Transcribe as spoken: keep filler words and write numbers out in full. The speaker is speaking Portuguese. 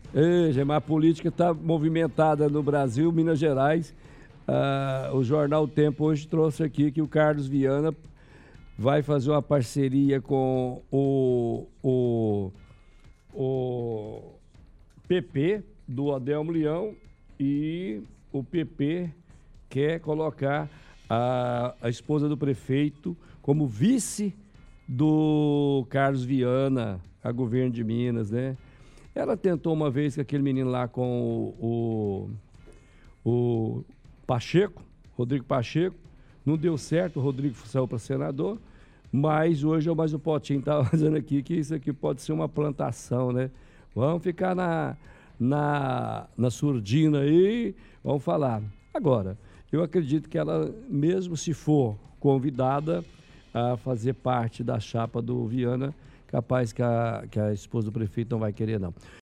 Ei, mas a política está movimentada no Brasil, Minas Gerais. Ah, o jornal O Tempo hoje trouxe aqui que o Carlos Viana vai fazer uma parceria com o, o, o P P do Adelmo Leão e o P P quer colocar a, a esposa do prefeito como vice do Carlos Viana a governo de Minas, né? Ela tentou uma vez com aquele menino lá com o, o, o Pacheco, Rodrigo Pacheco, não deu certo, o Rodrigo saiu para senador, mas hoje é mais o Potinho estava fazendo aqui que isso aqui pode ser uma plantação, né? Vamos ficar na, na, na surdina aí, vamos falar. Agora, eu acredito que ela, mesmo se for convidada a fazer parte da chapa do Viana, capaz que a, que a esposa do prefeito não vai querer, não.